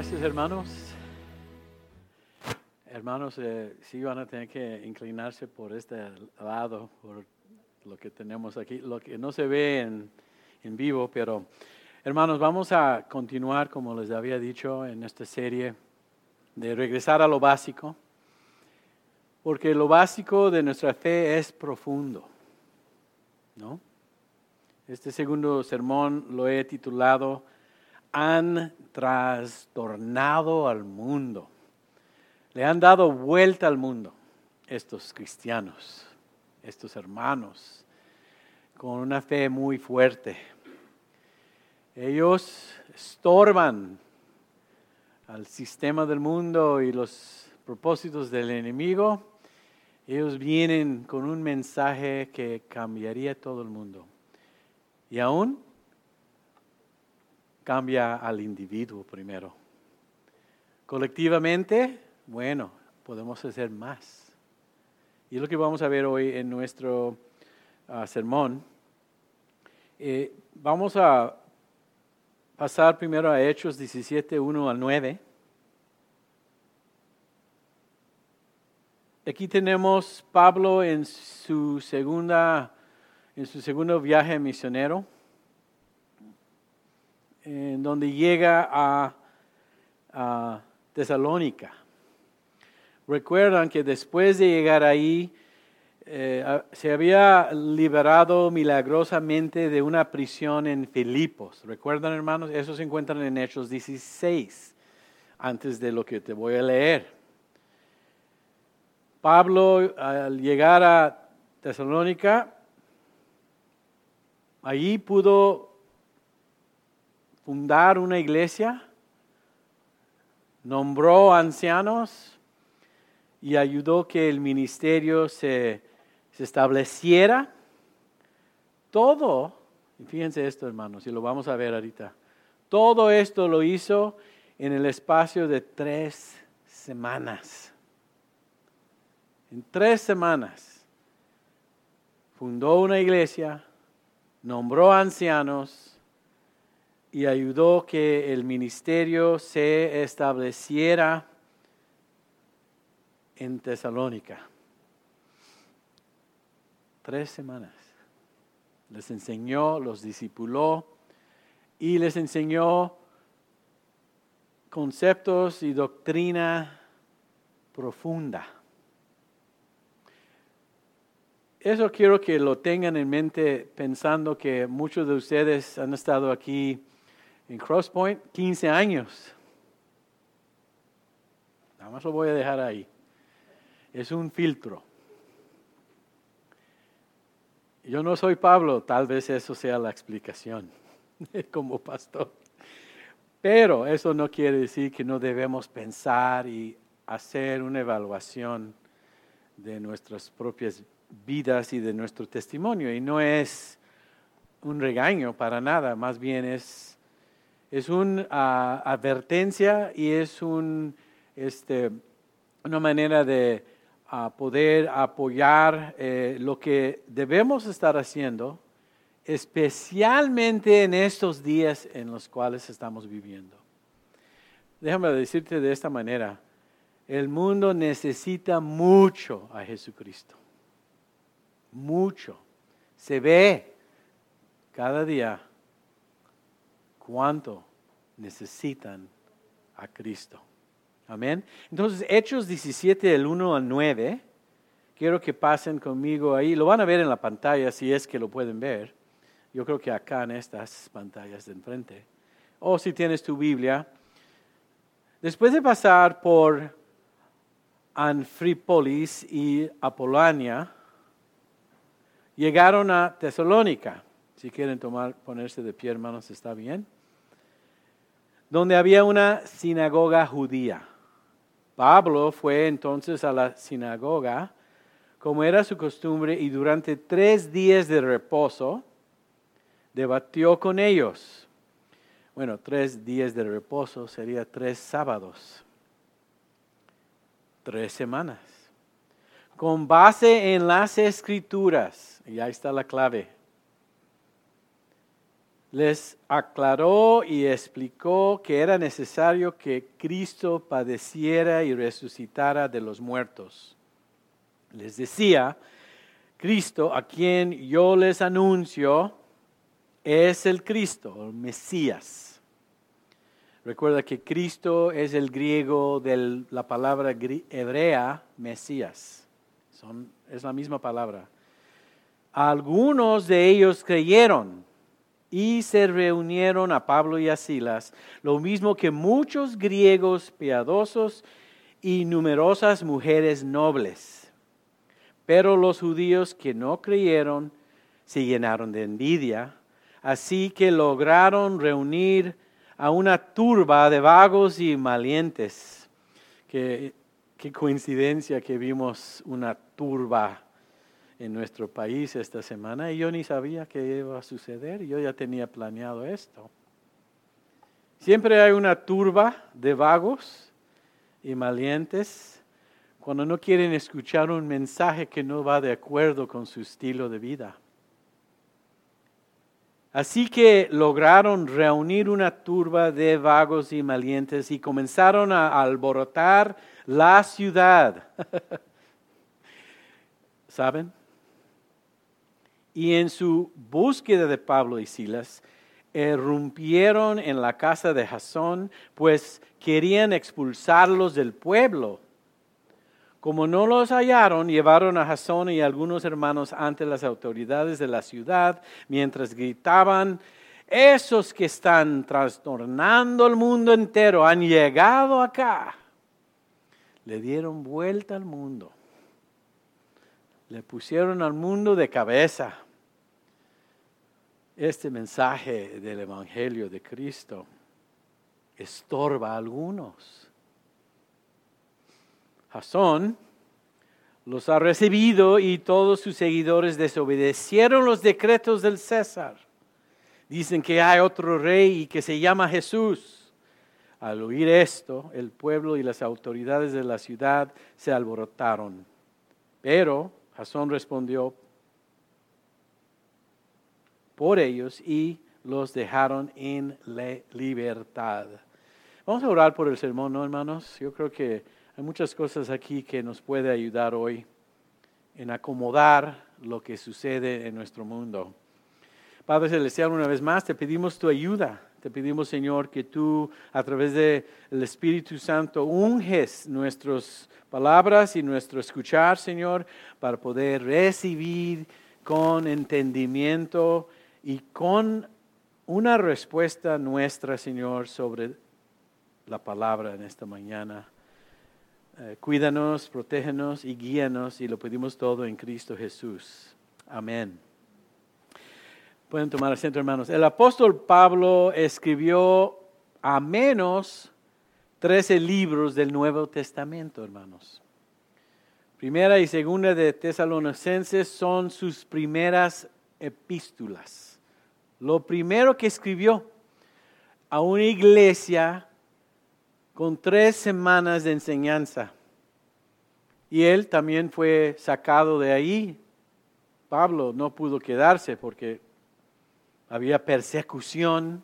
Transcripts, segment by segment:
gracias, hermanos. Hermanos, sí van a tener que inclinarse por este lado, por lo que tenemos aquí, lo que no se ve en vivo, pero hermanos, vamos a continuar, como les había dicho, en esta serie de regresar a lo básico, porque lo básico de nuestra fe es profundo, ¿no? Este segundo sermón lo he titulado "Han trastornado al mundo". Le han dado vuelta al mundo estos cristianos, estos hermanos, con una fe muy fuerte. Ellos estorban al sistema del mundo y los propósitos del enemigo. Ellos vienen con un mensaje que cambiaría todo el mundo. Y aún cambia al individuo primero. Colectivamente, bueno, podemos hacer más. Y es lo que vamos a ver hoy en nuestro sermón. Vamos a pasar primero a Hechos 17, 1 al 9. Aquí tenemos Pablo en su segundo viaje misionero, en donde llega a Tesalónica. Recuerdan que después de llegar ahí, se había liberado milagrosamente de una prisión en Filipos. ¿Recuerdan, hermanos? Eso se encuentra en Hechos 16, antes de lo que te voy a leer. Pablo, al llegar a Tesalónica, allí pudo fundar una iglesia, nombró ancianos y ayudó que el ministerio se estableciera. Todo, y fíjense esto, hermanos, y lo vamos a ver ahorita. Todo esto lo hizo en el espacio de 3 semanas. En 3 semanas fundó una iglesia, nombró ancianos y ayudó que el ministerio se estableciera en Tesalónica. 3 semanas. Les enseñó, los discipuló y les enseñó conceptos y doctrina profunda. Eso quiero que lo tengan en mente pensando que muchos de ustedes han estado aquí en Cross Point 15 años. Nada más lo voy a dejar ahí. Es un filtro. Yo no soy Pablo, tal vez eso sea la explicación como pastor. Pero eso no quiere decir que no debemos pensar y hacer una evaluación de nuestras propias vidas y de nuestro testimonio. Y no es un regaño para nada, más bien es una advertencia y es una manera de poder apoyar lo que debemos estar haciendo, especialmente en estos días en los cuales estamos viviendo. Déjame decirte de esta manera, el mundo necesita mucho a Jesucristo, mucho. Se ve cada día cuánto necesitan a Cristo. Amén. Entonces, Hechos 17, del 1 al 9, quiero que pasen conmigo ahí. Lo van a ver en la pantalla si es que lo pueden ver. Yo creo que acá en estas pantallas de enfrente. O si tienes tu Biblia. Después de pasar por Anfípolis y Apolonia, llegaron a Tesalónica. Si quieren ponerse de pie, hermanos, está bien. Donde había una sinagoga judía. Pablo fue entonces a la sinagoga, como era su costumbre, y durante 3 días de reposo debatió con ellos. Bueno, 3 días de reposo sería 3 sábados, 3 semanas. Con base en las Escrituras, y ahí está la clave. les aclaró y explicó que era necesario que Cristo padeciera y resucitara de los muertos. Les decía, Cristo, a quien yo les anuncio, es el Cristo, el Mesías. Recuerda que Cristo es el griego de la palabra hebrea, Mesías. Es la misma palabra. Algunos de ellos creyeron y se reunieron a Pablo y a Silas, lo mismo que muchos griegos piadosos y numerosas mujeres nobles. Pero los judíos que no creyeron se llenaron de envidia, así que lograron reunir a una turba de vagos y malientes. Qué coincidencia que vimos una turba en nuestro país esta semana y yo ni sabía que iba a suceder, yo ya tenía planeado esto. Siempre hay una turba de vagos y malientes cuando no quieren escuchar un mensaje que no va de acuerdo con su estilo de vida. Así que lograron reunir una turba de vagos y malientes y comenzaron a alborotar la ciudad. ¿Saben? Y en su búsqueda de Pablo y Silas, irrumpieron en la casa de Jasón, pues querían expulsarlos del pueblo. Como no los hallaron, llevaron a Jasón y algunos hermanos ante las autoridades de la ciudad, mientras gritaban, esos que están trastornando el mundo entero han llegado acá. Le dieron vuelta al mundo. Le pusieron al mundo de cabeza. Este mensaje del Evangelio de Cristo estorba a algunos. Jasón los ha recibido y todos sus seguidores desobedecieron los decretos del César. Dicen que hay otro rey y que se llama Jesús. Al oír esto, el pueblo y las autoridades de la ciudad se alborotaron. Pero Jasón respondió por ellos y los dejaron en la libertad. Vamos a orar por el sermón, ¿no, hermanos? Yo creo que hay muchas cosas aquí que nos puede ayudar hoy en acomodar lo que sucede en nuestro mundo. Padre Celestial, una vez más te pedimos tu ayuda. Te pedimos, Señor, que tú a través del Espíritu Santo unges nuestras palabras y nuestro escuchar, Señor, para poder recibir con entendimiento y con una respuesta nuestra, Señor, sobre la palabra en esta mañana. Cuídanos, protégenos y guíanos y lo pedimos todo en Cristo Jesús. Amén. Pueden tomar asiento, hermanos. El apóstol Pablo escribió a menos 13 libros del Nuevo Testamento, hermanos. Primera y segunda de Tesalonicenses son sus primeras epístolas. Lo primero que escribió a una iglesia con 3 semanas de enseñanza. Y él también fue sacado de ahí. Pablo no pudo quedarse porque había persecución.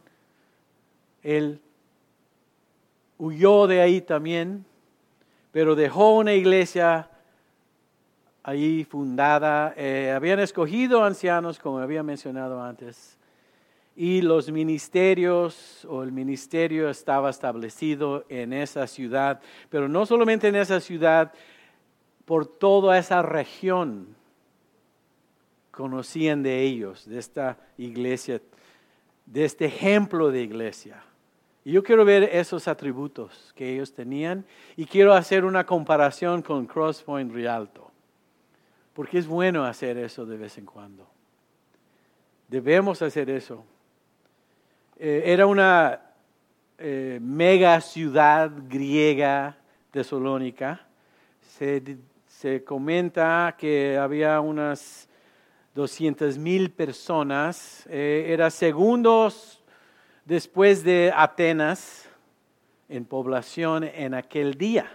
Él huyó de ahí también, pero dejó una iglesia ahí fundada. Habían escogido ancianos, como había mencionado antes, y los ministerios o el ministerio estaba establecido en esa ciudad, pero no solamente en esa ciudad, por toda esa región. Conocían de ellos, de esta iglesia, de este ejemplo de iglesia. Y yo quiero ver esos atributos que ellos tenían y quiero hacer una comparación con Crosspoint Rialto, porque es bueno hacer eso de vez en cuando. Debemos hacer eso. Era una mega ciudad griega, Tesalónica. Se comenta que había unas 200,000 personas, era segundos después de Atenas en población en aquel día.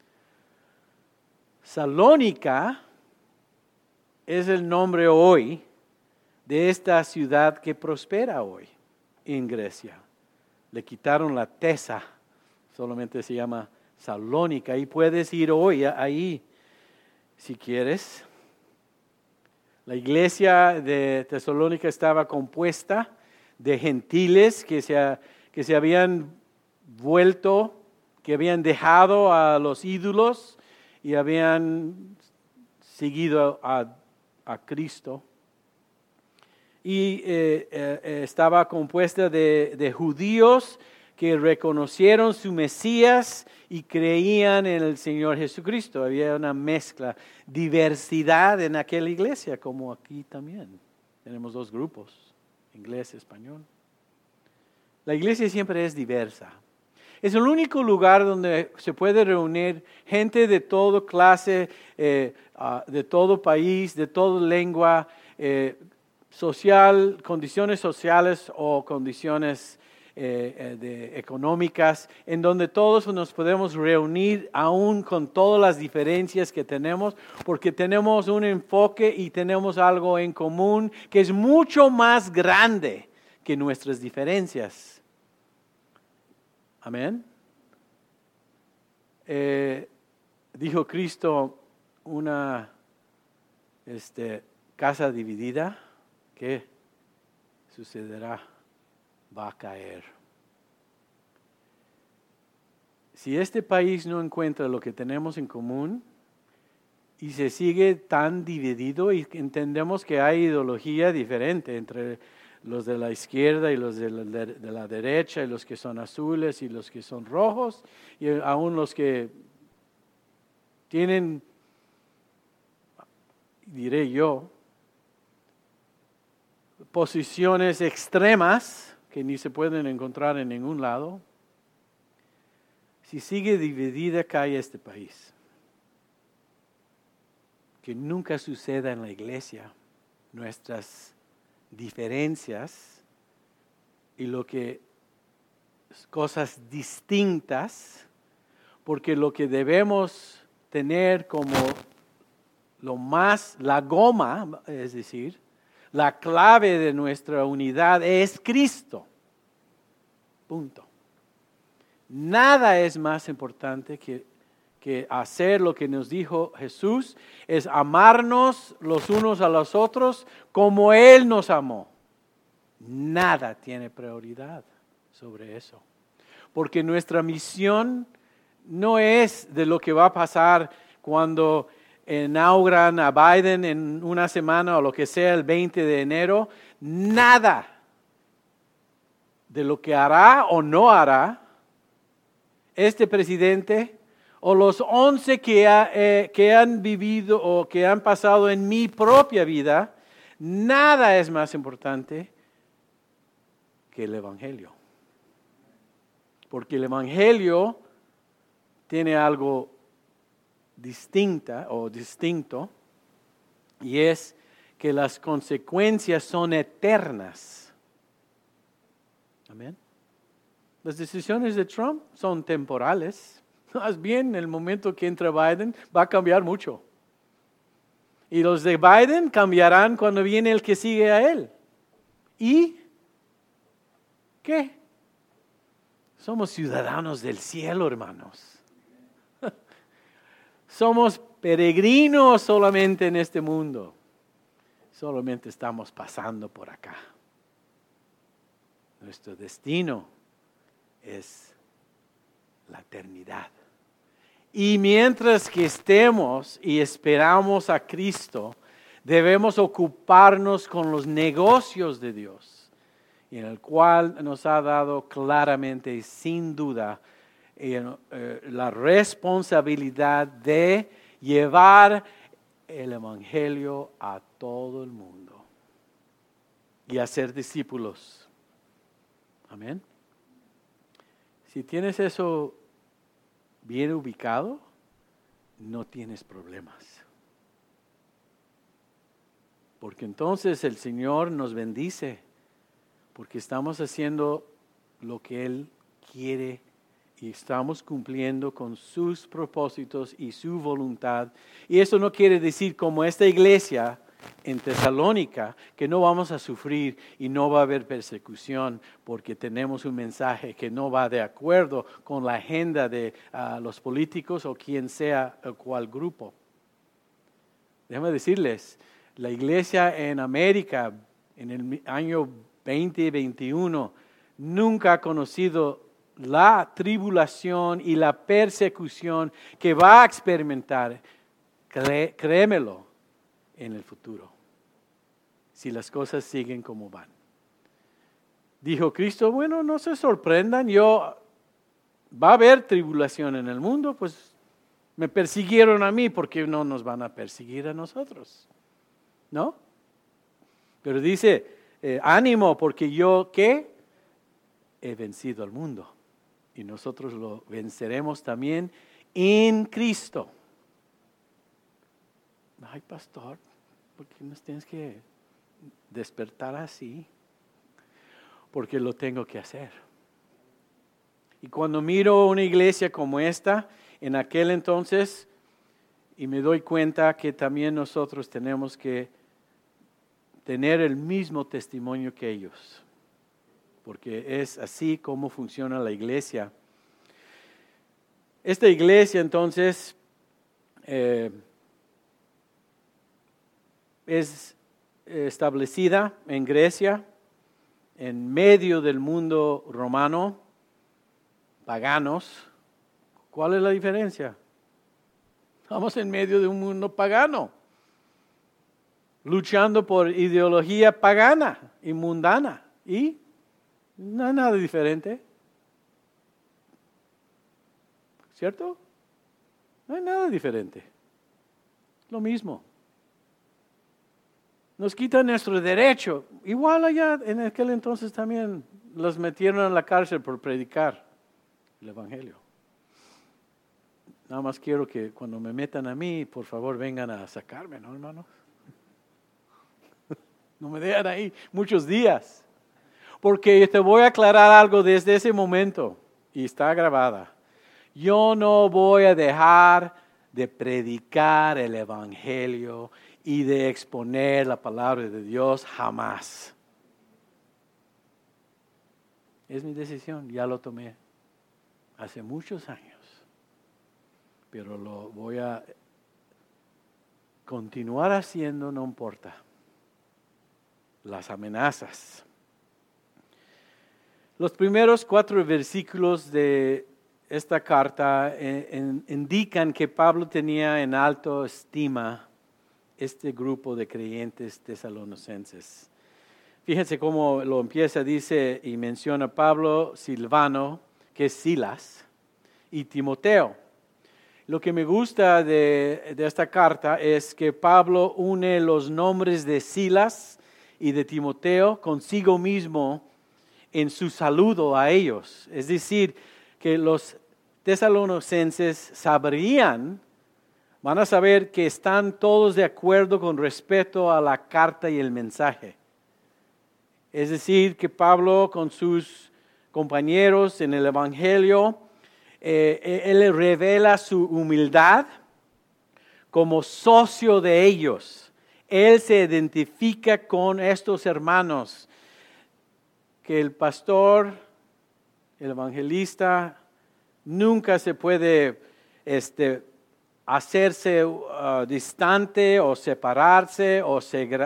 Salónica es el nombre hoy de esta ciudad que prospera hoy. en Grecia. Le quitaron la tesa, solamente se llama Salónica, y puedes ir hoy ahí si quieres. La iglesia de Tesalónica estaba compuesta de gentiles que se habían vuelto, que habían dejado a los ídolos y habían seguido a Cristo. Y estaba compuesta de judíos que reconocieron su Mesías y creían en el Señor Jesucristo. Había una mezcla, diversidad en aquella iglesia, como aquí también. Tenemos dos grupos, inglés y español. La iglesia siempre es diversa. Es el único lugar donde se puede reunir gente de toda clase, de todo país, de toda lengua, social, condiciones sociales o condiciones económicas, en donde todos nos podemos reunir aún con todas las diferencias que tenemos, porque tenemos un enfoque y tenemos algo en común que es mucho más grande que nuestras diferencias. Amén. Dijo Cristo, una casa dividida, ¿qué sucederá? Va a caer. Si este país no encuentra lo que tenemos en común y se sigue tan dividido y entendemos que hay ideología diferente entre los de la izquierda y los de la derecha y los que son azules y los que son rojos y aún los que tienen, diré yo, posiciones extremas que ni se pueden encontrar en ningún lado. Si sigue dividida, cae este país. Que nunca suceda en la iglesia nuestras diferencias y cosas distintas, porque lo que debemos tener como la goma, es decir, la clave de nuestra unidad es Cristo. Punto. Nada es más importante que hacer lo que nos dijo Jesús, es amarnos los unos a los otros como Él nos amó. Nada tiene prioridad sobre eso. Porque nuestra misión no es de lo que va a pasar cuando inauguran a Biden en una semana o lo que sea el 20 de enero. Nada de lo que hará o no hará este presidente o los 11 que han vivido o que han pasado en mi propia vida, nada es más importante que el Evangelio. Porque el Evangelio tiene algo distinto, y es que las consecuencias son eternas. Amén. Las decisiones de Trump son temporales. Más bien, en el momento que entra Biden, va a cambiar mucho. Y los de Biden cambiarán cuando viene el que sigue a él. ¿Y qué? Somos ciudadanos del cielo, hermanos. Somos peregrinos solamente en este mundo. Solamente estamos pasando por acá. Nuestro destino es la eternidad. Y mientras que estemos y esperamos a Cristo, debemos ocuparnos con los negocios de Dios, en el cual nos ha dado claramente y sin duda la responsabilidad de llevar el Evangelio a todo el mundo y hacer discípulos. Amén. Si tienes eso bien ubicado, no tienes problemas. Porque entonces el Señor nos bendice, porque estamos haciendo lo que Él quiere y estamos cumpliendo con sus propósitos y su voluntad. Y eso no quiere decir como esta iglesia en Tesalónica que no vamos a sufrir y no va a haber persecución porque tenemos un mensaje que no va de acuerdo con la agenda de los políticos o quien sea o cual grupo. Déjame decirles, la iglesia en América en el año 2021 nunca ha conocido la tribulación y la persecución que va a experimentar, créemelo, en el futuro, si las cosas siguen como van. Dijo Cristo, bueno, no se sorprendan, va a haber tribulación en el mundo, pues me persiguieron a mí, ¿por qué no nos van a perseguir a nosotros? ¿No? Pero dice, ánimo, porque yo, ¿qué? He vencido al mundo. Y nosotros lo venceremos también en Cristo. Ay, pastor, ¿por qué nos tienes que despertar así? Porque lo tengo que hacer. Y cuando miro una iglesia como esta, en aquel entonces, y me doy cuenta que también nosotros tenemos que tener el mismo testimonio que ellos. Porque es así como funciona la iglesia. Esta iglesia entonces es establecida en Grecia, en medio del mundo romano, paganos. ¿Cuál es la diferencia? Estamos en medio de un mundo pagano, luchando por ideología pagana y mundana. Y no hay nada diferente. ¿Cierto? No hay nada diferente. Lo mismo. Nos quitan nuestro derecho. Igual allá en aquel entonces también los metieron en la cárcel por predicar el Evangelio. Nada más quiero que cuando me metan a mí, por favor vengan a sacarme, ¿no, hermanos? No me dejan ahí muchos días. Porque te voy a aclarar algo desde ese momento, y está grabada. Yo no voy a dejar de predicar el Evangelio y de exponer la palabra de Dios jamás. Es mi decisión, ya lo tomé hace muchos años, pero lo voy a continuar haciendo, no importa las amenazas. Los primeros 4 versículos de esta carta indican que Pablo tenía en alta estima este grupo de creyentes tesalonicenses. Fíjense cómo lo empieza, dice y menciona Pablo, Silvano, que es Silas, y Timoteo. Lo que me gusta de esta carta es que Pablo une los nombres de Silas y de Timoteo consigo mismo en su saludo a ellos. Es decir, que los tesalonicenses van a saber que están todos de acuerdo con respecto a la carta y el mensaje. Es decir, que Pablo con sus compañeros en el Evangelio, él revela su humildad como socio de ellos. Él se identifica con estos hermanos que el pastor, el evangelista, nunca se puede hacerse distante o separarse o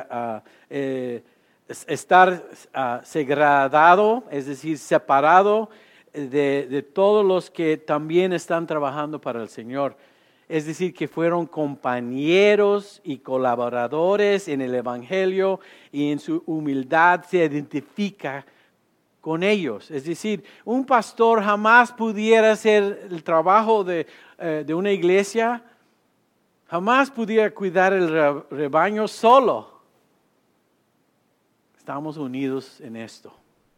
estar segregado, es decir, separado de todos los que también están trabajando para el Señor. Es decir, que fueron compañeros y colaboradores en el Evangelio y en su humildad se identifica con ellos. Es decir, un pastor jamás pudiera hacer el trabajo de una iglesia, jamás pudiera cuidar el rebaño solo. Estamos unidos en esto.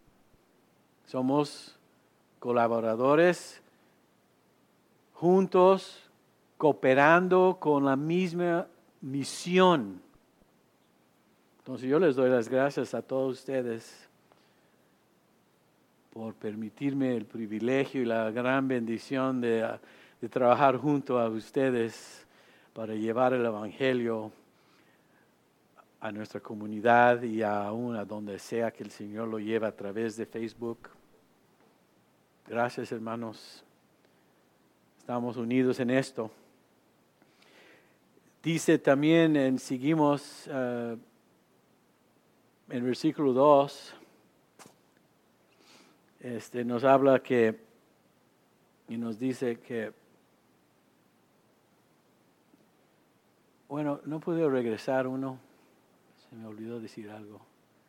Somos colaboradores juntos, cooperando con la misma misión. Entonces yo les doy las gracias a todos ustedes por permitirme el privilegio y la gran bendición de trabajar junto a ustedes para llevar el Evangelio a nuestra comunidad y aún a donde sea que el Señor lo lleve a través de Facebook. Gracias, hermanos. Estamos unidos en esto. Dice también, seguimos en versículo 2, nos habla y nos dice que, bueno, no pude regresar uno, se me olvidó decir algo.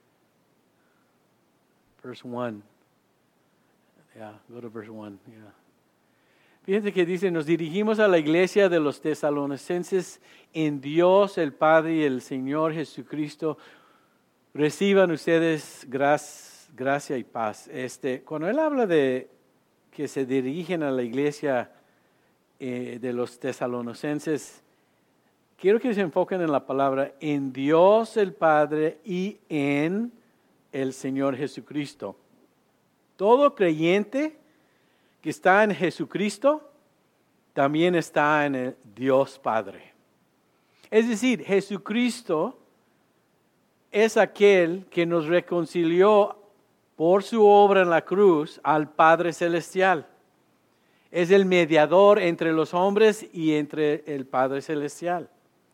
Verse 1. Yeah, go to verse 1. Yeah. Fíjense que dice, nos dirigimos a la iglesia de los tesalonicenses en Dios el Padre y el Señor Jesucristo. Reciban ustedes gracia y paz. Cuando él habla de que se dirigen a la iglesia de los tesalonicenses, quiero que se enfoquen en la palabra en Dios el Padre y en el Señor Jesucristo. Todo creyente que está en Jesucristo también está en el Dios Padre. Es decir, Jesucristo es aquel que nos reconcilió por su obra en la cruz al Padre Celestial. Es el mediador entre los hombres y entre el Padre Celestial.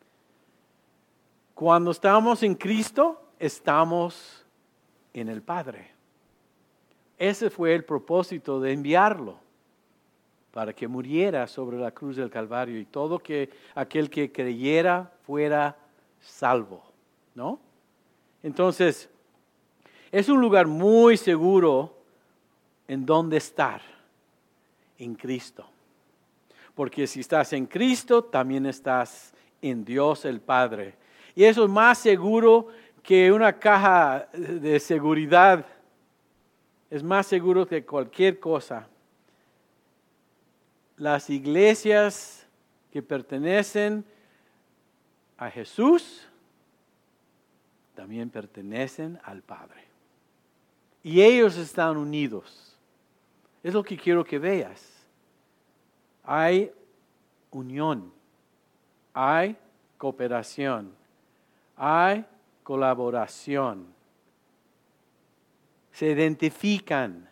Cuando estamos en Cristo, estamos en el Padre. Ese fue el propósito de enviarlo, para que muriera sobre la cruz del Calvario y todo aquel que creyera fuera salvo, ¿no? Entonces, es un lugar muy seguro en donde estar, en Cristo. Porque si estás en Cristo, también estás en Dios el Padre. Y eso es más seguro que una caja de seguridad. Es más seguro que cualquier cosa. Las iglesias que pertenecen a Jesús también pertenecen al Padre. Y ellos están unidos. Es lo que quiero que veas. Hay unión, hay cooperación, hay colaboración. Se identifican.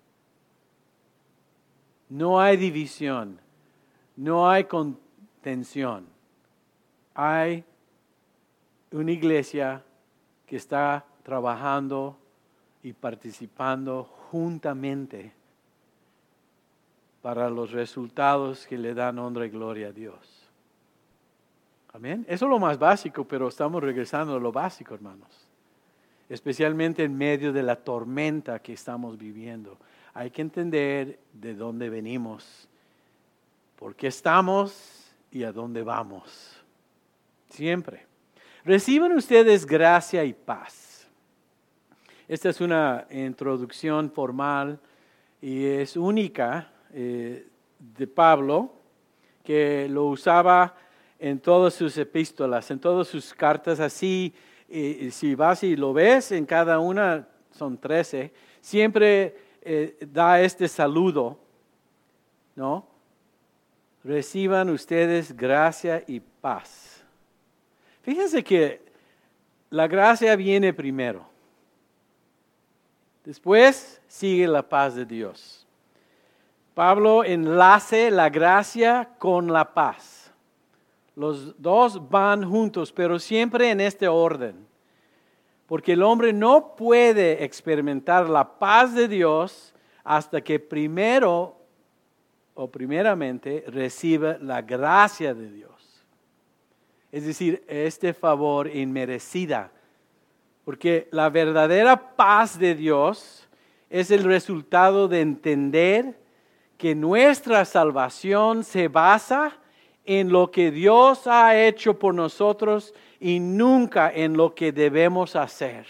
No hay división. No hay contención. Hay una iglesia que está trabajando y participando juntamente para los resultados que le dan honra y gloria a Dios. Amén. Eso es lo más básico, pero estamos regresando a lo básico, hermanos. Especialmente en medio de la tormenta que estamos viviendo. Hay que entender de dónde venimos, por qué estamos y a dónde vamos. Siempre. Reciban ustedes gracia y paz. Esta es una introducción formal y es única de Pablo, que lo usaba en todas sus epístolas, en todas sus cartas así. Y si vas y lo ves, en cada una, son 13, siempre da este saludo, ¿no? Reciban ustedes gracia y paz. Fíjense que la gracia viene primero. Después sigue la paz de Dios. Pablo enlace la gracia con la paz. Los dos van juntos, pero siempre en este orden. Porque el hombre no puede experimentar la paz de Dios hasta que primeramente reciba la gracia de Dios. Es decir, este favor inmerecida. Porque la verdadera paz de Dios es el resultado de entender que nuestra salvación se basa en lo que Dios ha hecho por nosotros y nunca en lo que debemos hacer.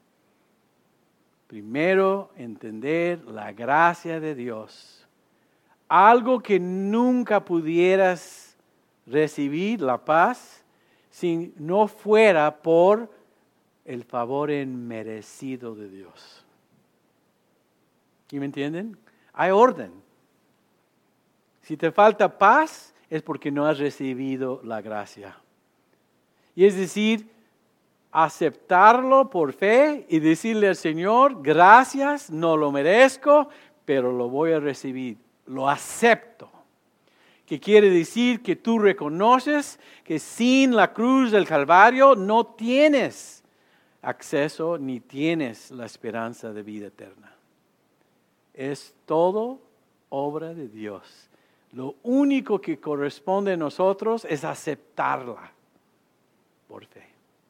Primero, entender la gracia de Dios. Algo que nunca pudieras recibir, la paz, si no fuera por el favor inmerecido de Dios. ¿Y me entienden? Hay orden. Si te falta paz, es porque no has recibido la gracia. Y es decir, aceptarlo por fe y decirle al Señor, gracias, no lo merezco, pero lo voy a recibir, lo acepto. Que quiere decir que tú reconoces que sin la cruz del Calvario no tienes acceso ni tienes la esperanza de vida eterna. Es todo obra de Dios. Lo único que corresponde a nosotros es aceptarla por fe.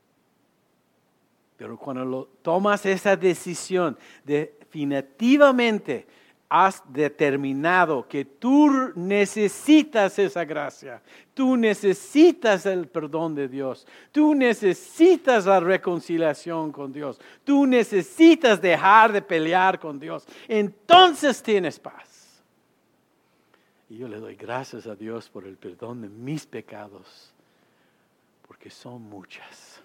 Pero cuando tomas esa decisión, definitivamente has determinado que tú necesitas esa gracia, tú necesitas el perdón de Dios, tú necesitas la reconciliación con Dios, tú necesitas dejar de pelear con Dios, entonces tienes paz. Y yo le doy gracias a Dios por el perdón de mis pecados, porque son muchas,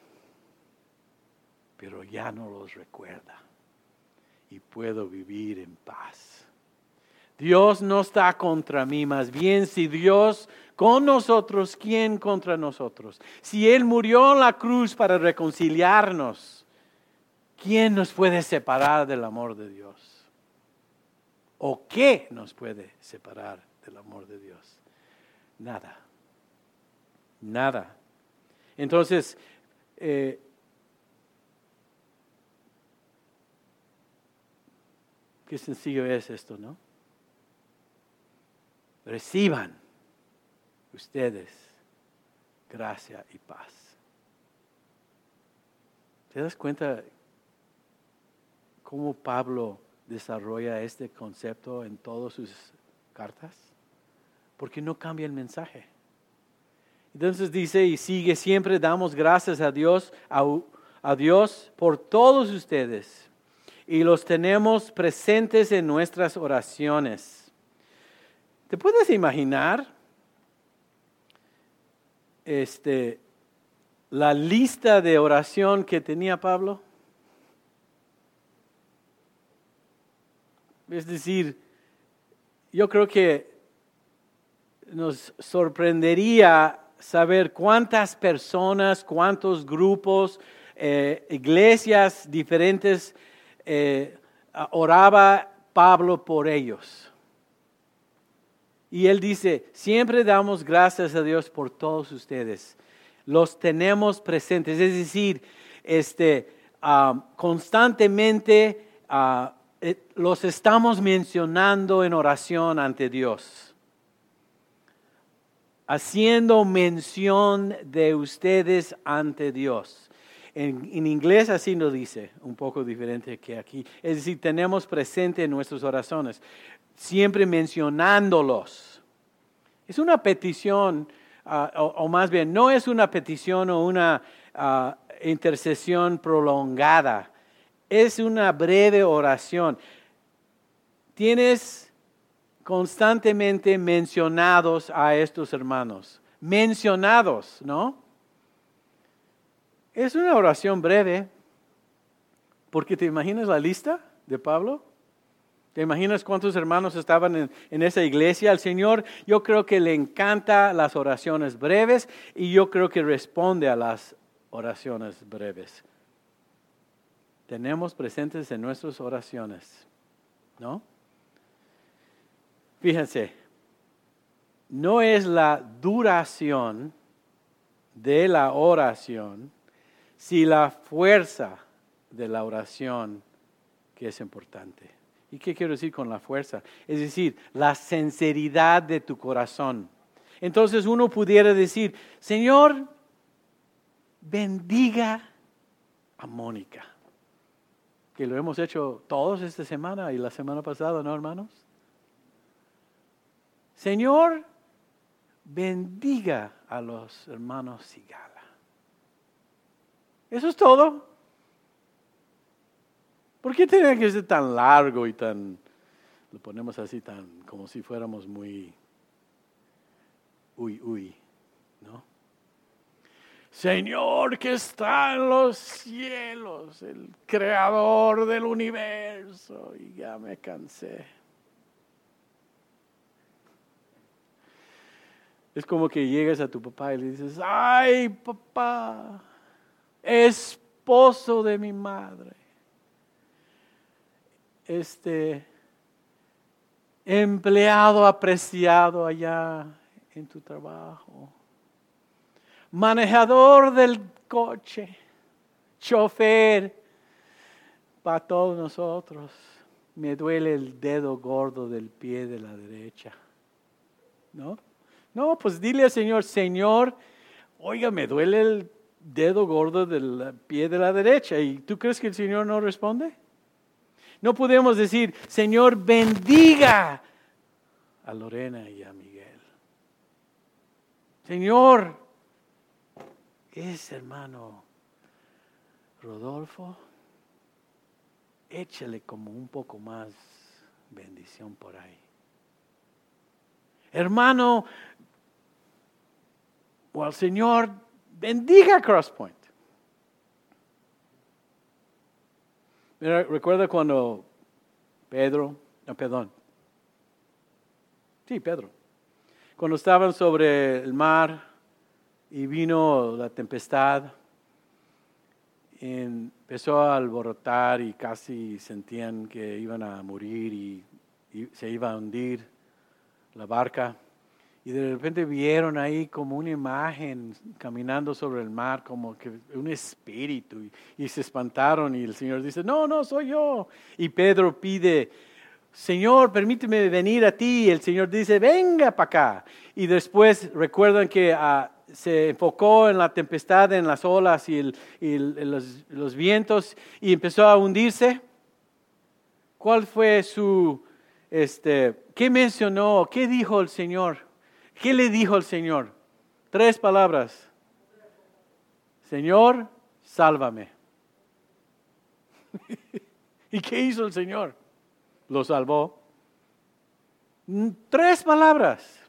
pero ya no los recuerda y puedo vivir en paz. Dios no está contra mí, más bien si Dios con nosotros, ¿quién contra nosotros? Si Él murió en la cruz para reconciliarnos, ¿quién nos puede separar del amor de Dios? ¿O qué nos puede separar del amor de Dios? Nada. Nada. Entonces, qué sencillo es esto, ¿no? Reciban ustedes gracia y paz. ¿Te das cuenta cómo Pablo desarrolla este concepto en todas sus cartas? Porque no cambia el mensaje. Entonces dice y sigue, siempre damos gracias a Dios por todos ustedes y los tenemos presentes en nuestras oraciones. ¿Te puedes imaginar la lista de oración que tenía Pablo? Es decir, yo creo que nos sorprendería saber cuántas personas, cuántos grupos, iglesias diferentes oraba Pablo por ellos. Y él dice, siempre damos gracias a Dios por todos ustedes. Los tenemos presentes, es decir, constantemente los estamos mencionando en oración ante Dios. Haciendo mención de ustedes ante Dios. En inglés así lo dice, un poco diferente que aquí. Es decir, tenemos presente en nuestras oraciones, siempre mencionándolos. Es una petición, o más bien, no es una petición o una intercesión prolongada. Es una breve oración. Tienes constantemente mencionados a estos hermanos. Mencionados, ¿no? Es una oración breve, porque ¿te imaginas la lista de Pablo? ¿Te imaginas cuántos hermanos estaban en esa iglesia? Al Señor yo creo que le encanta las oraciones breves y yo creo que responde a las oraciones breves. Tenemos presentes en nuestras oraciones, ¿no? Fíjense, no es la duración de la oración, sino la fuerza de la oración que es importante. ¿Y qué quiero decir con la fuerza? Es decir, la sinceridad de tu corazón. Entonces uno pudiera decir, Señor, bendiga a Mónica. Que lo hemos hecho todos esta semana y la semana pasada, ¿no, hermanos? Señor, bendiga a los hermanos Sigala. Eso es todo. ¿Por qué tiene que ser tan largo y lo ponemos así como si fuéramos muy, ¿no? Señor que está en los cielos, el creador del universo, y ya me cansé. Es como que llegas a tu papá y le dices, ay papá, es esposo de mi madre, empleado apreciado allá en tu trabajo, manejador del coche, chofer para todos nosotros. Me duele el dedo gordo del pie de la derecha. ¿No? No, pues dile al Señor, Señor, oiga, me duele el dedo gordo del pie de la derecha. ¿Y tú crees que el Señor no responde? No podemos decir, Señor, bendiga a Lorena y a Miguel. Señor, ese hermano Rodolfo, échale como un poco más bendición por ahí. Hermano, o al Señor, bendiga Crosspoint. Mira, recuerda cuando Pedro, cuando estaban sobre el mar y vino la tempestad, empezó a alborotar y casi sentían que iban a morir y se iba a hundir la barca. Y de repente vieron ahí como una imagen caminando sobre el mar, como que un espíritu. Y se espantaron y el Señor dice, no, soy yo. Y Pedro pide, Señor, permíteme venir a ti. Y el Señor dice, venga para acá. Y después recuerdan que se enfocó en la tempestad, en las olas y los vientos y empezó a hundirse. ¿Cuál fue qué mencionó? ¿Qué dijo el Señor? ¿Qué le dijo el Señor? 3 palabras. Señor, sálvame. ¿Y qué hizo el Señor? Lo salvó. 3 palabras.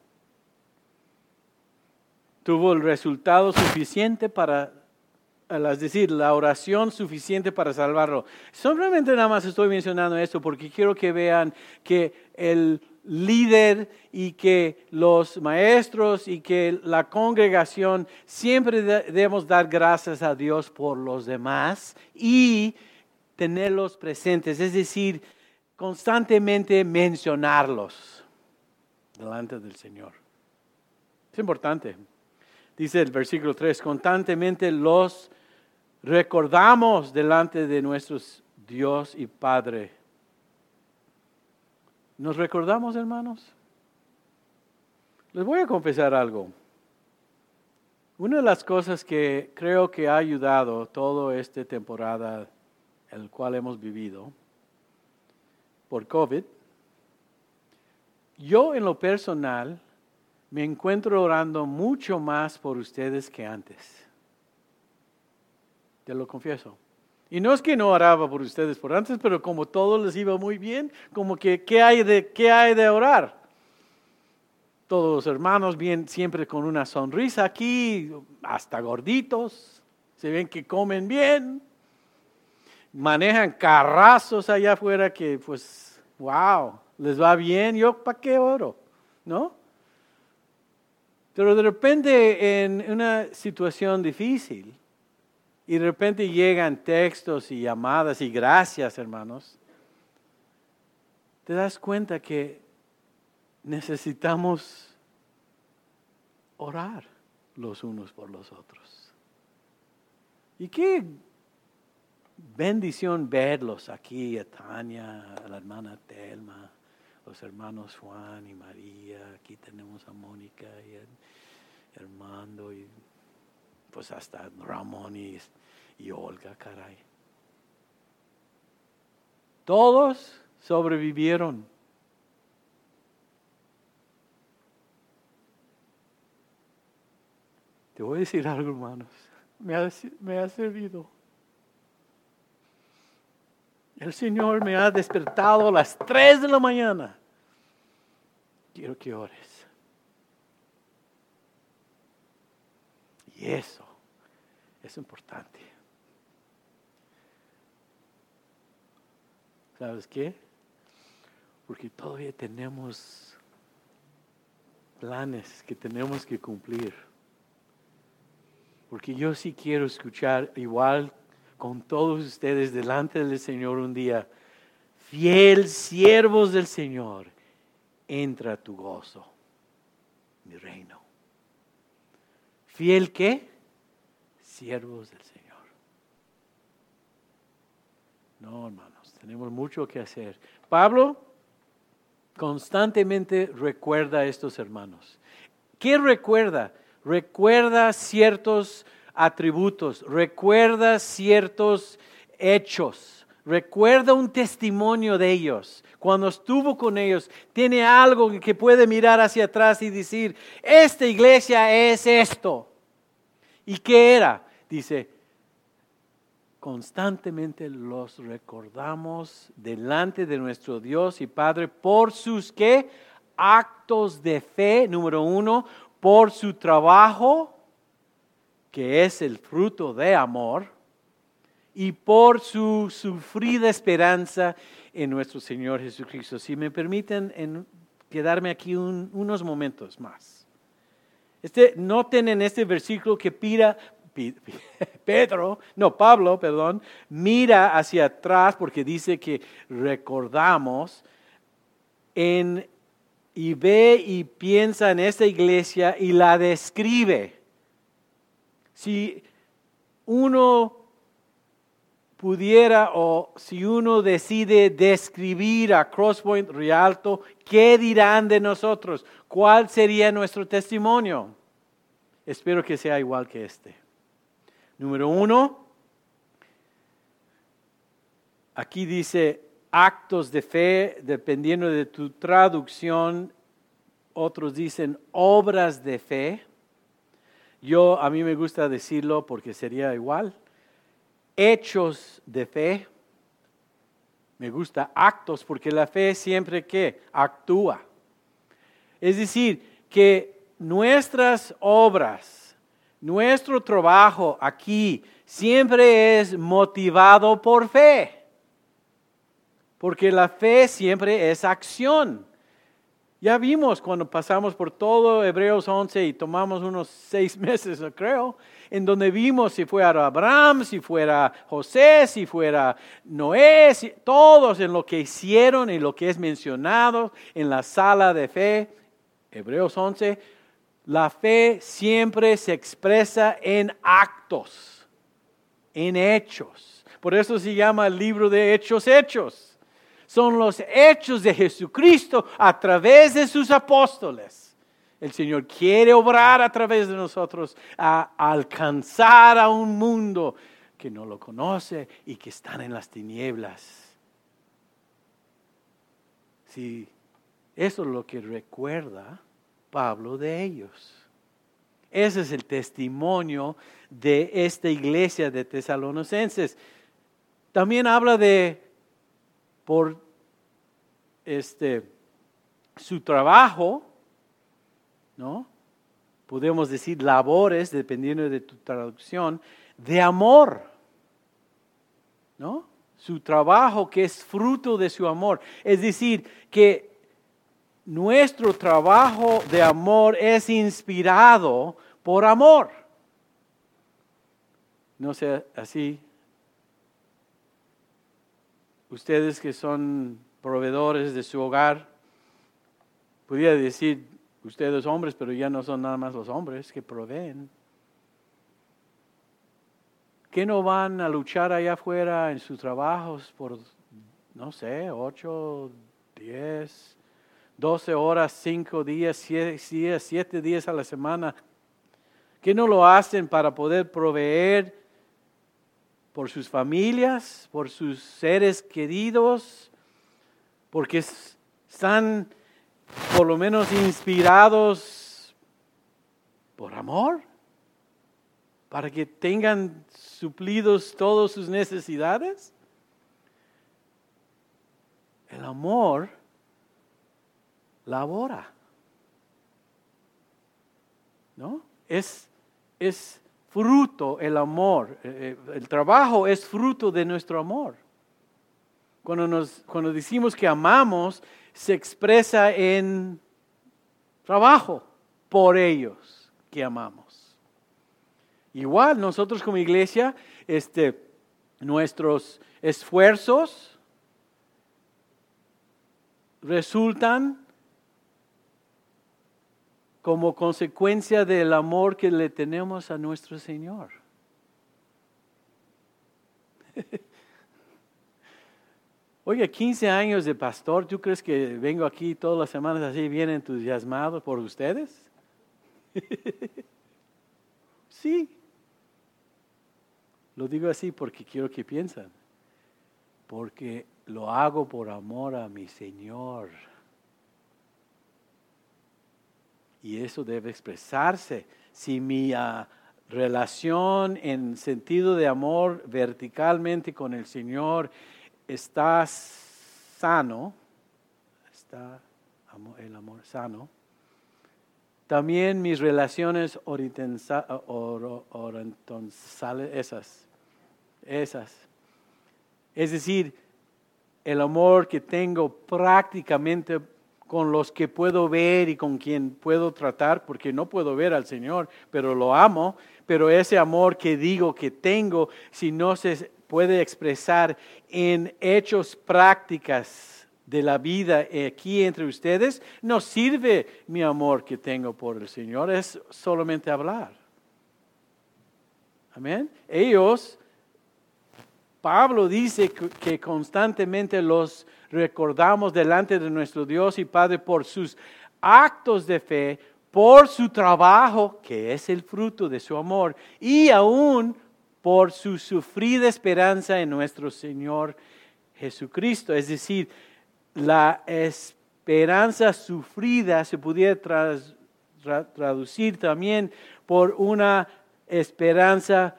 Tuvo el resultado suficiente es decir, la oración suficiente para salvarlo. Simplemente nada más estoy mencionando esto porque quiero que vean que el líder y que los maestros y que la congregación siempre debemos dar gracias a Dios por los demás y tenerlos presentes, es decir, constantemente mencionarlos delante del Señor. Es importante. Dice el versículo 3, constantemente los recordamos delante de nuestro Dios y Padre. ¿Nos recordamos, hermanos? Les voy a confesar algo. Una de las cosas que creo que ha ayudado toda esta temporada, el cual hemos vivido, por COVID, yo en lo personal me encuentro orando mucho más por ustedes que antes. Te lo confieso. Y no es que no oraba por ustedes por antes, pero como todo les iba muy bien, como que ¿qué hay de orar? Todos los hermanos bien siempre con una sonrisa aquí, hasta gorditos, se ven que comen bien, manejan carrazos allá afuera que pues, wow, les va bien, yo ¿para qué oro? ¿No? Pero de repente en una situación difícil, y de repente llegan textos y llamadas y gracias, hermanos. Te das cuenta que necesitamos orar los unos por los otros. Y qué bendición verlos aquí, a Tania, a la hermana Telma, los hermanos Juan y María. Aquí tenemos a Mónica y a Armando y pues hasta Ramón y Olga, caray. Todos sobrevivieron. Te voy a decir algo, hermanos. Me ha servido. El Señor me ha despertado a las 3 de la mañana. Quiero que ores. Y eso es importante. ¿Sabes qué? Porque todavía tenemos planes que tenemos que cumplir. Porque yo sí quiero escuchar igual con todos ustedes delante del Señor un día. Fiel siervos del Señor, entra a tu gozo, mi reino. ¿Fiel qué? Siervos del Señor. No, hermanos, tenemos mucho que hacer. Pablo constantemente recuerda a estos hermanos. ¿Qué recuerda? Recuerda ciertos atributos, recuerda ciertos hechos, recuerda un testimonio de ellos. Cuando estuvo con ellos, tiene algo que puede mirar hacia atrás y decir, esta iglesia es esto. ¿Y qué era? Dice, constantemente los recordamos delante de nuestro Dios y Padre por sus ¿qué? Actos de fe, número 1, por su trabajo, que es el fruto de amor, y por su sufrida esperanza en nuestro Señor Jesucristo. Si me permiten quedarme aquí unos momentos más. Noten en este versículo que Pablo, mira hacia atrás porque dice que recordamos y ve y piensa en esta iglesia y la describe. Si uno pudiera o si uno decide describir a Crosspoint Rialto, ¿qué dirán de nosotros? ¿Cuál sería nuestro testimonio? Espero que sea igual que este. Número 1, aquí dice actos de fe, dependiendo de tu traducción, otros dicen obras de fe. A mí me gusta decirlo porque sería igual. Hechos de fe. Me gusta actos porque la fe siempre ¿qué? Actúa. Es decir, que nuestras obras, nuestro trabajo aquí siempre es motivado por fe. Porque la fe siempre es acción. Ya vimos cuando pasamos por todo Hebreos 11 y tomamos unos 6 meses, creo, en donde vimos si fuera Abraham, si fuera José, si fuera Noé, todos en lo que hicieron y lo que es mencionado en la sala de fe, Hebreos 11, la fe siempre se expresa en actos, en hechos. Por eso se llama el libro de Hechos. Son los hechos de Jesucristo a través de sus apóstoles. El Señor quiere obrar a través de nosotros a alcanzar a un mundo que no lo conoce y que están en las tinieblas. Sí, eso es lo que recuerda Pablo de ellos. Ese es el testimonio de esta iglesia de Tesalonicenses. También habla por su trabajo, ¿no? Podemos decir labores, dependiendo de tu traducción, de amor, ¿no? Su trabajo que es fruto de su amor. Es decir, que nuestro trabajo de amor es inspirado por amor. No sé, así. Ustedes que son proveedores de su hogar, podría decir ustedes hombres, pero ya no son nada más los hombres que proveen. ¿Qué no van a luchar allá afuera en sus trabajos por, no sé, 8, 10, 12 horas, 5 días, 7 días a la semana? ¿Qué no lo hacen para poder proveer por sus familias, por sus seres queridos, porque están por lo menos inspirados por amor, para que tengan suplidos todas sus necesidades? El amor labora, ¿no? Es fruto el amor. El trabajo es fruto de nuestro amor. Cuando decimos que amamos, se expresa en trabajo por ellos que amamos. Igual nosotros como iglesia, nuestros esfuerzos resultan como consecuencia del amor que le tenemos a nuestro Señor. Oye, 15 años de pastor, ¿tú crees que vengo aquí todas las semanas así bien entusiasmado por ustedes? Sí. Lo digo así porque quiero que piensen. Porque lo hago por amor a mi Señor. Y eso debe expresarse. Si mi relación en sentido de amor verticalmente con el Señor está sano, está el amor sano, también mis relaciones horizontales, esas. Es decir, el amor que tengo prácticamente con los que puedo ver y con quien puedo tratar, porque no puedo ver al Señor, pero lo amo. Pero ese amor que digo que tengo, si no se puede expresar en hechos prácticas de la vida aquí entre ustedes, no sirve mi amor que tengo por el Señor, es solamente hablar. Amén. Pablo dice que constantemente los recordamos delante de nuestro Dios y Padre por sus actos de fe, por su trabajo, que es el fruto de su amor, y aún por su sufrida esperanza en nuestro Señor Jesucristo. Es decir, la esperanza sufrida se pudiera traducir también por una esperanza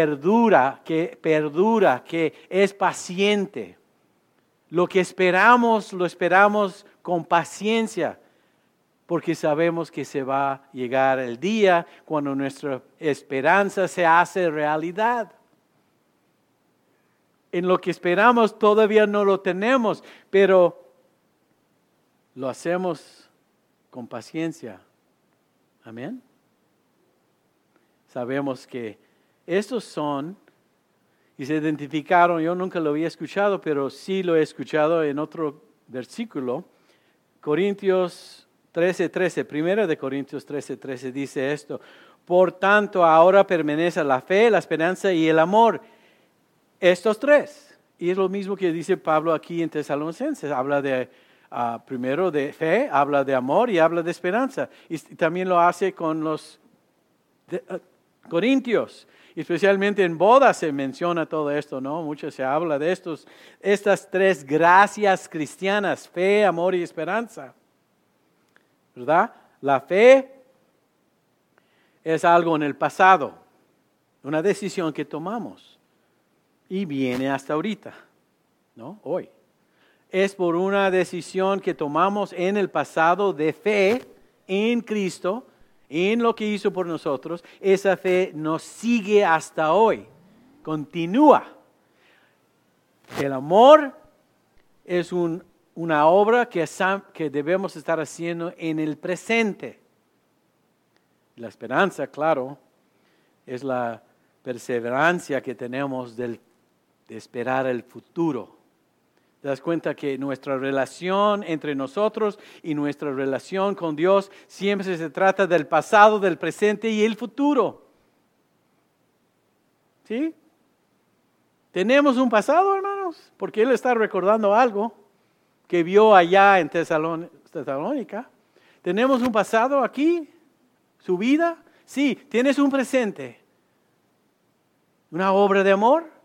que es paciente. Lo que esperamos, lo esperamos con paciencia, porque sabemos que se va a llegar el día cuando nuestra esperanza se hace realidad. En lo que esperamos todavía no lo tenemos, pero lo hacemos con paciencia. Amén. Sabemos que estos son, y se identificaron, yo nunca lo había escuchado, pero sí lo he escuchado en otro versículo, Corintios 13:13, primera de Corintios 13:13 dice esto: por tanto ahora permanece la fe, la esperanza y el amor, estos tres. Y es lo mismo que dice Pablo aquí en Tesalonicenses, habla de primero de fe, habla de amor y habla de esperanza. Y también lo hace con los Corintios. Especialmente en bodas se menciona todo esto, ¿no? Mucho se habla de estas tres gracias cristianas: fe, amor y esperanza. ¿Verdad? La fe es algo en el pasado, una decisión que tomamos y viene hasta ahorita, ¿no? Hoy. Es por una decisión que tomamos en el pasado de fe en Cristo, en lo que hizo por nosotros. Esa fe nos sigue hasta hoy, continúa. El amor es una obra que debemos estar haciendo en el presente. La esperanza, claro, es la perseverancia que tenemos de esperar el futuro. ¿Te das cuenta que nuestra relación entre nosotros y nuestra relación con Dios siempre se trata del pasado, del presente y el futuro? ¿Sí? ¿Tenemos un pasado, hermanos? Porque Él está recordando algo que vio allá en Tesalónica. ¿Tenemos un pasado aquí? ¿Su vida? Sí. ¿Tienes un presente? ¿Una obra de amor?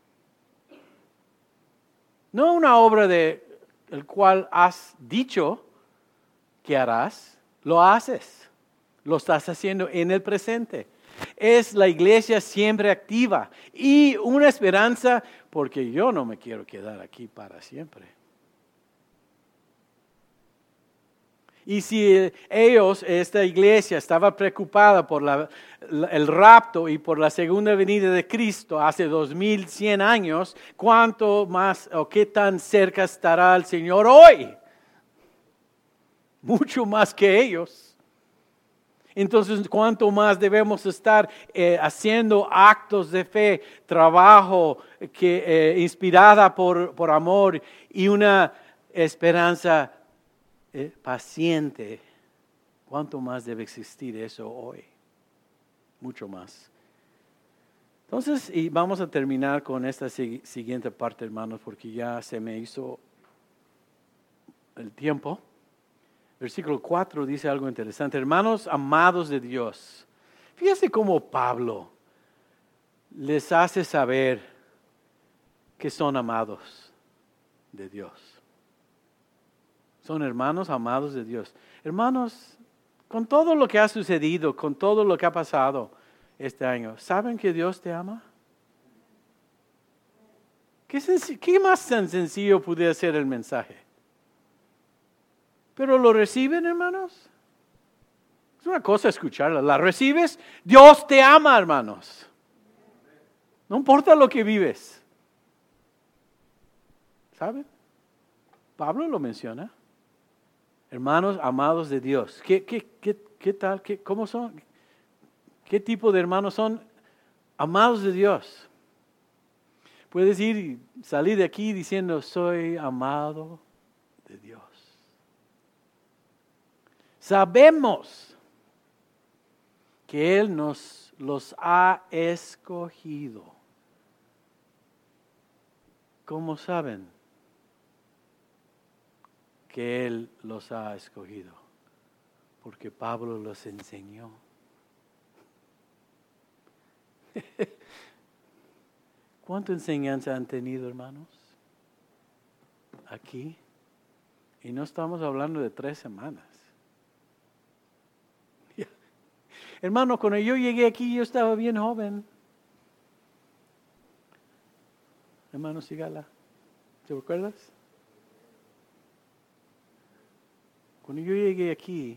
No una obra de el cual has dicho que harás, lo haces, lo estás haciendo en el presente. Es la iglesia siempre activa y una esperanza, porque yo no me quiero quedar aquí para siempre. Y si esta iglesia, estaba preocupada por el rapto y por la segunda venida de Cristo hace 2100 años, ¿cuánto más o qué tan cerca estará el Señor hoy? Mucho más que ellos. Entonces, ¿cuánto más debemos estar haciendo actos de fe, trabajo inspirada por amor y una esperanza paciente? ¿Cuánto más debe existir eso hoy? Mucho más. Entonces, y vamos a terminar con esta siguiente parte, hermanos, porque ya se me hizo el tiempo. Versículo 4 dice algo interesante. Hermanos amados de Dios, fíjense cómo Pablo les hace saber que son amados de Dios. Son hermanos amados de Dios. Hermanos, con todo lo que ha sucedido, con todo lo que ha pasado este año, ¿saben que Dios te ama? ¿Qué más tan sencillo pudiera ser el mensaje? ¿Pero lo reciben, hermanos? Es una cosa escucharla. ¿La recibes? Dios te ama, hermanos. No importa lo que vives. ¿Saben? Pablo lo menciona. Hermanos amados de Dios. ¿Qué tal? ¿Cómo son? ¿Qué tipo de hermanos son? Amados de Dios. Puedes ir y salir de aquí diciendo, soy amado de Dios. Sabemos que Él los ha escogido. ¿Cómo saben que Él los ha escogido? Porque Pablo los enseñó. ¿Cuánta enseñanza han tenido, hermanos? Aquí. Y no estamos hablando de 3 semanas. Hermano, cuando yo llegué aquí, yo estaba bien joven. Hermano Sigala, ¿te recuerdas? Cuando yo llegué aquí,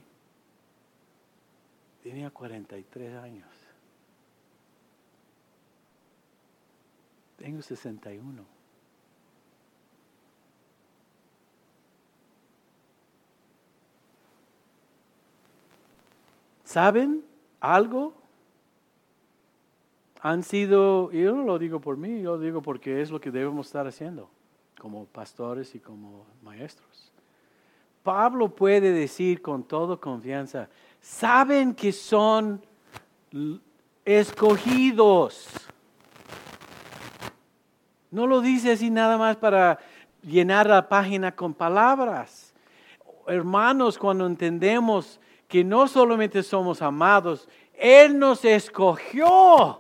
tenía 43 años. Tengo 61. ¿Saben algo? Han sido, y yo no lo digo por mí, yo lo digo porque es lo que debemos estar haciendo como pastores y como maestros. Pablo puede decir con toda confianza, saben que son escogidos. No lo dice así nada más para llenar la página con palabras. Hermanos, cuando entendemos que no solamente somos amados, Él nos escogió.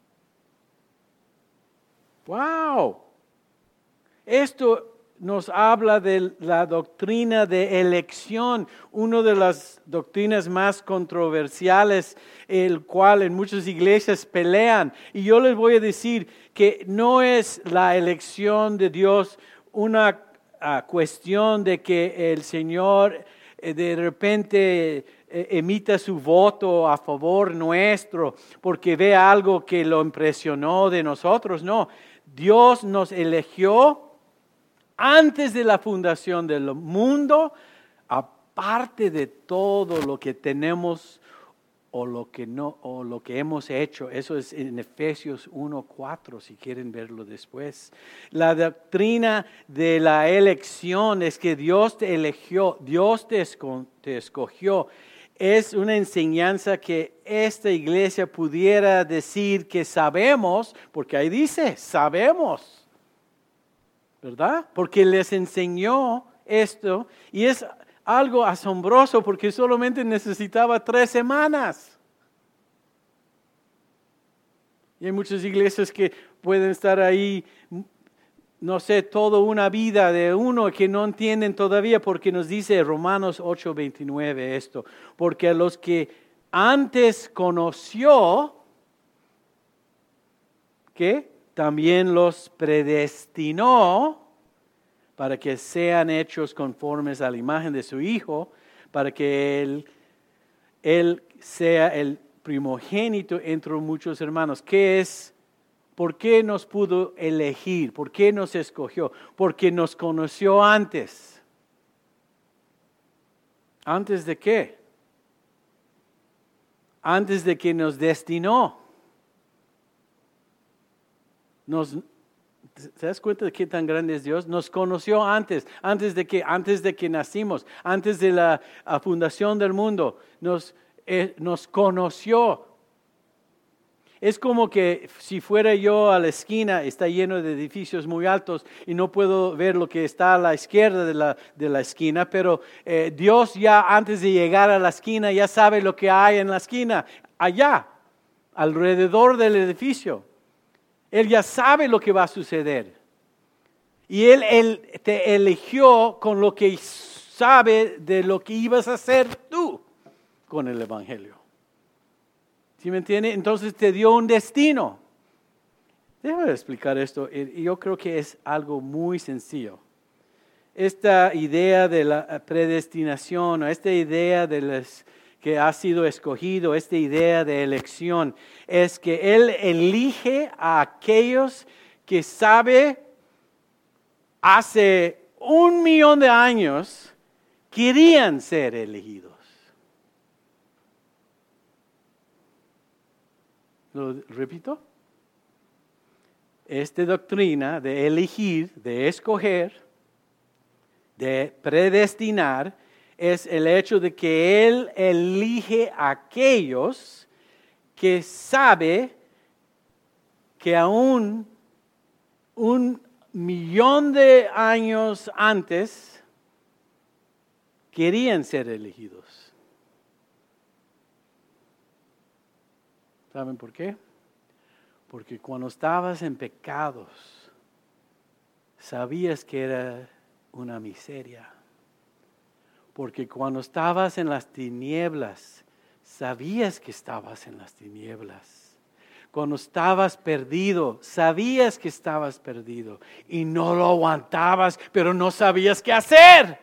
¡Wow! Esto nos habla de la doctrina de elección, una de las doctrinas más controversiales, el cual en muchas iglesias pelean. Y yo les voy a decir que no es la elección de Dios una cuestión de que el Señor de repente emita su voto a favor nuestro porque ve algo que lo impresionó de nosotros. No, Dios nos eligió antes de la fundación del mundo, aparte de todo lo que tenemos o lo que hemos hecho. Eso es en Efesios 1:4, si quieren verlo después. La doctrina de la elección es que Dios te eligió, Dios te escogió. Es una enseñanza que esta iglesia pudiera decir que sabemos, porque ahí dice, sabemos. ¿Verdad? Porque les enseñó esto y es algo asombroso porque solamente necesitaba 3 semanas. Y hay muchas iglesias que pueden estar ahí, no sé, toda una vida de uno que no entienden todavía porque nos dice Romanos 8:29 esto. Porque a los que antes conoció, ¿qué? También los predestinó para que sean hechos conformes a la imagen de su Hijo, para que Él sea el primogénito entre muchos hermanos. ¿Qué es? ¿Por qué nos pudo elegir? ¿Por qué nos escogió? Porque nos conoció antes. ¿Antes de qué? antes de que nos destinó. ¿Te das cuenta de qué tan grande es Dios? Nos conoció antes de que nacimos, antes de la fundación del mundo. Nos conoció. Es como que si fuera yo a la esquina, está lleno de edificios muy altos y no puedo ver lo que está a la izquierda de la esquina, pero Dios ya antes de llegar a la esquina ya sabe lo que hay en la esquina, allá, alrededor del edificio. Él ya sabe lo que va a suceder. Y Él te eligió con lo que sabe de lo que ibas a hacer tú con el Evangelio. ¿Sí me entiende? Entonces te dio un destino. Déjame explicar esto. Yo creo que es algo muy sencillo. Esta idea de la predestinación, esta idea de que ha sido escogido, esta idea de elección, es que Él elige a aquellos que sabe hace 1,000,000 de años querían ser elegidos. ¿Lo repito? Esta doctrina de elegir, de escoger, de predestinar, es el hecho de que Él elige a aquellos que sabe que aún 1,000,000 de años antes querían ser elegidos. ¿Saben por qué? Porque cuando estabas en pecados, sabías que era una miseria. Porque cuando estabas en las tinieblas, sabías que estabas en las tinieblas. Cuando estabas perdido, sabías que estabas perdido. Y no lo aguantabas, pero no sabías qué hacer.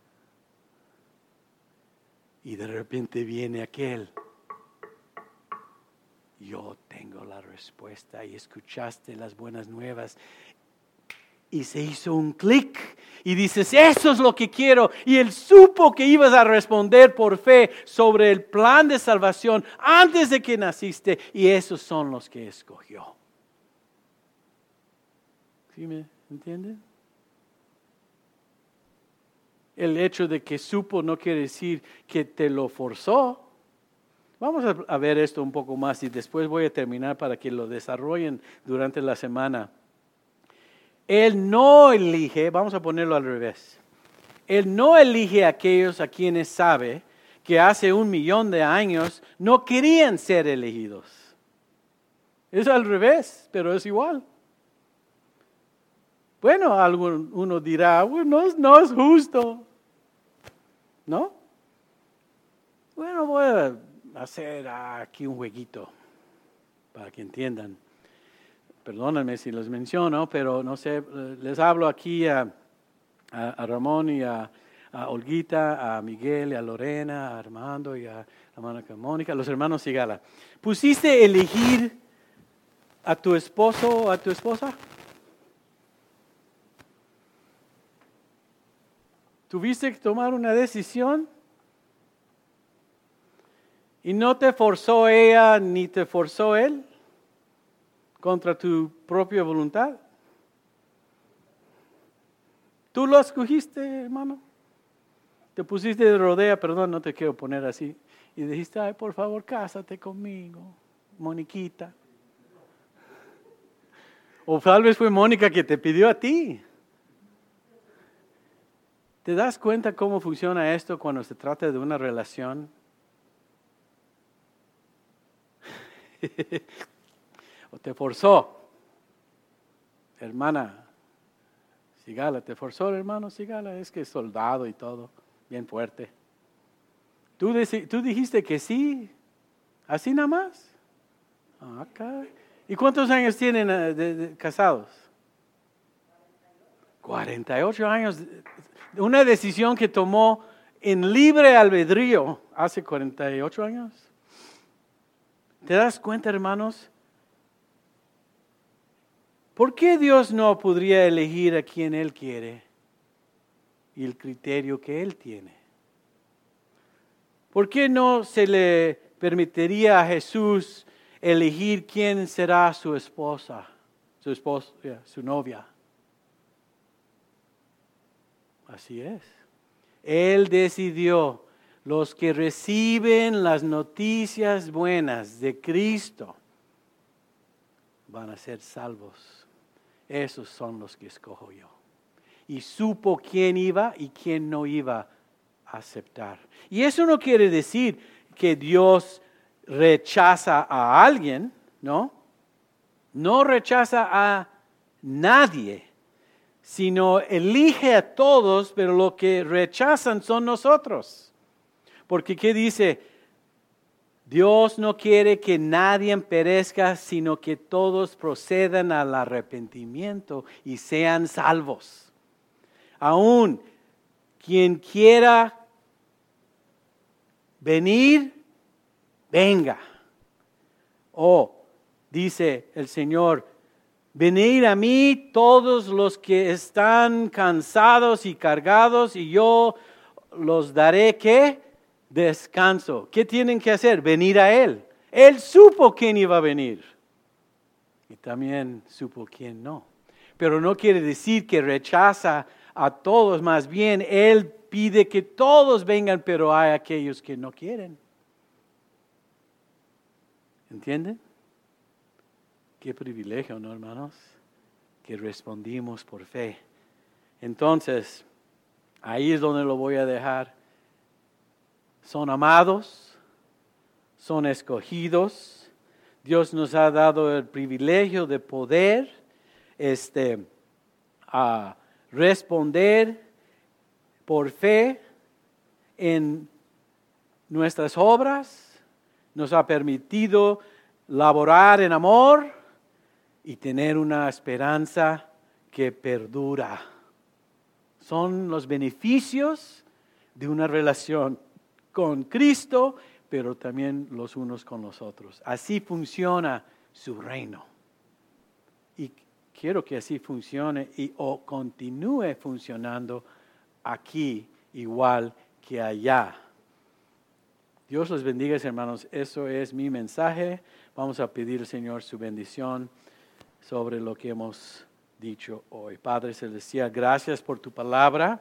Y de repente viene aquel. Yo tengo la respuesta y escuchaste las buenas nuevas y se hizo un clic y dices, eso es lo que quiero. Y Él supo que ibas a responder por fe sobre el plan de salvación antes de que naciste y esos son los que escogió. ¿Sí me entienden? El hecho de que supo no quiere decir que te lo forzó. Vamos a ver esto un poco más y después voy a terminar para que lo desarrollen durante la semana. Él no elige, vamos a ponerlo al revés. Él no elige a aquellos a quienes sabe que hace 1,000,000 de años no querían ser elegidos. Es al revés, pero es igual. Bueno, uno dirá, bueno, no es justo. ¿No? Bueno, voy a hacer aquí un jueguito para que entiendan. Perdónenme si los menciono, pero no sé, les hablo aquí a Ramón y a Olguita, a Miguel y a Lorena, a Armando y a la hermana Mónica, los hermanos Sigala. ¿Pusiste elegir a tu esposo o a tu esposa? ¿Tuviste que tomar una decisión? ¿Y no te forzó ella ni te forzó él contra tu propia voluntad? ¿Tú lo escogiste, hermano? Te pusiste de rodea, perdón, no te quiero poner así. Y dijiste, ay, por favor, cásate conmigo, Moniquita. O tal vez fue Mónica que te pidió a ti. ¿Te das cuenta cómo funciona esto cuando se trata de una relación? O te forzó, hermana Sigala, te forzó el hermano Sigala, es que es soldado y todo, bien fuerte. ¿Tú dijiste que sí? ¿Así nada más? Okay. ¿Y cuántos años tienen de casados? 48 años. Una decisión que tomó en libre albedrío hace 48 años. ¿Te das cuenta, hermanos? ¿Por qué Dios no podría elegir a quien Él quiere y el criterio que Él tiene? ¿Por qué no se le permitiría a Jesús elegir quién será su esposa, su novia. Así es. Él decidió, los que reciben las noticias buenas de Cristo van a ser salvos. Esos son los que escojo yo. Y supo quién iba y quién no iba a aceptar. Y eso no quiere decir que Dios rechaza a alguien, ¿no? No rechaza a nadie, sino elige a todos, pero lo que rechazan son nosotros. Porque ¿qué dice? Dios no quiere que nadie perezca, sino que todos procedan al arrepentimiento y sean salvos. Aún quien quiera venir, venga. Dice el Señor, venid a mí todos los que están cansados y cargados, y yo los daré, ¿qué? Descanso. ¿Qué tienen que hacer? Venir a Él. Él supo quién iba a venir. Y también supo quién no. Pero no quiere decir que rechaza a todos. Más bien, Él pide que todos vengan, pero hay aquellos que no quieren. ¿Entienden? Qué privilegio, ¿no, hermanos? Que respondimos por fe. Entonces, ahí es donde lo voy a dejar. Son amados, son escogidos. Dios nos ha dado el privilegio de poder a responder por fe en nuestras obras. Nos ha permitido laborar en amor y tener una esperanza que perdura. Son los beneficios de una relación con Cristo, pero también los unos con los otros. Así funciona su reino. Y quiero que así funcione o continúe funcionando aquí igual que allá. Dios los bendiga, hermanos. Eso es mi mensaje. Vamos a pedir al Señor su bendición sobre lo que hemos dicho hoy. Padre Celestial, gracias por tu palabra.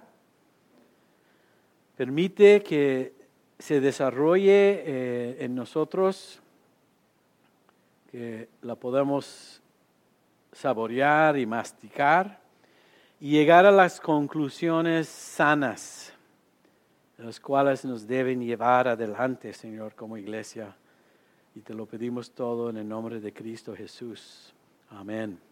Permite que se desarrolle en nosotros, que la podamos saborear y masticar y llegar a las conclusiones sanas, las cuales nos deben llevar adelante, Señor, como iglesia. Y te lo pedimos todo en el nombre de Cristo Jesús. Amén.